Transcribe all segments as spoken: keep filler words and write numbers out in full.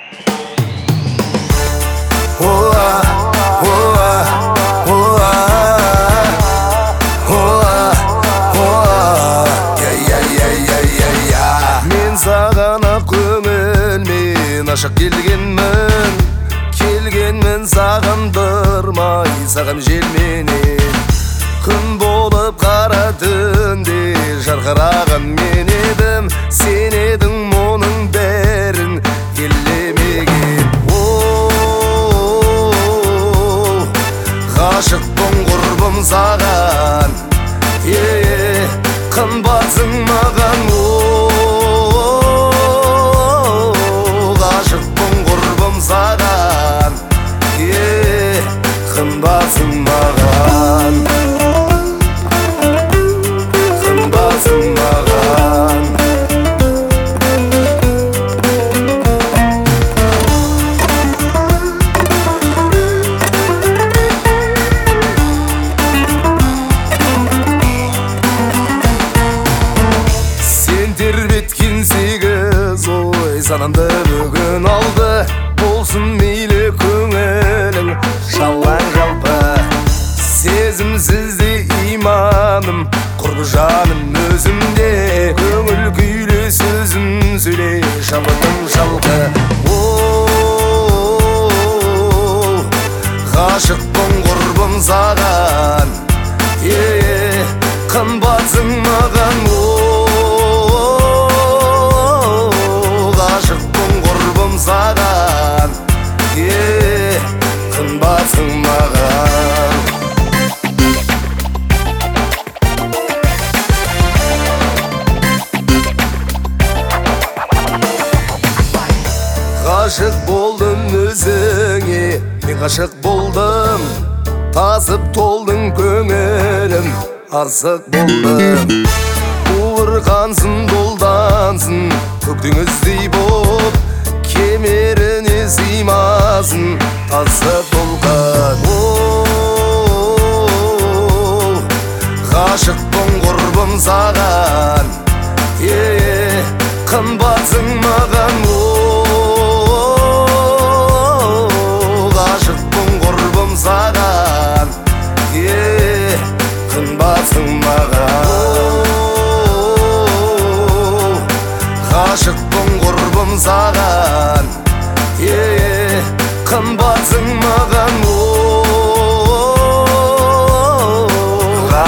Ашық келгенмін, келгенмін сағындырмай саған желменен. Күн болып қара түнде жарқыраған мен едім, сен едің мұның бәрін елемеген. О, ғашықпын құрбым саған, е, қымбатсың маған. Саған, е, қымбатсың маған, қымбатсың маған. Сен тербеткен сегіз ой санамды бүгін алды. Болсын мейлі көңілің жалаң жалпы, сезімсізде иманым, құрбы жаным өзімде. Көңіл күйлі сөзім сөйле, шабытым шалқы. О, ғашықпын құрбым саған, е, қымбатсың маған. О, ғашықпын құрбым саған, қымбатсың маған. Ғашық болдым өзіңе, мен ғашық болдым, тасып толдың көңілім, асық болдым. Буырқансын долдансын көктеңіздей боп, кемеріне сыймасын тасы толқын. О, ғашықпын құрбым саған, е, қымбатсың маған. О, ғашықпын құрбым саған, е, қымбатсың маған. Ғашықпын құрбым саған, е, қымбатсың маған. О,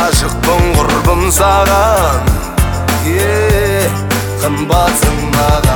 ғашықпын құрбым саған, е, қымбатсың маған.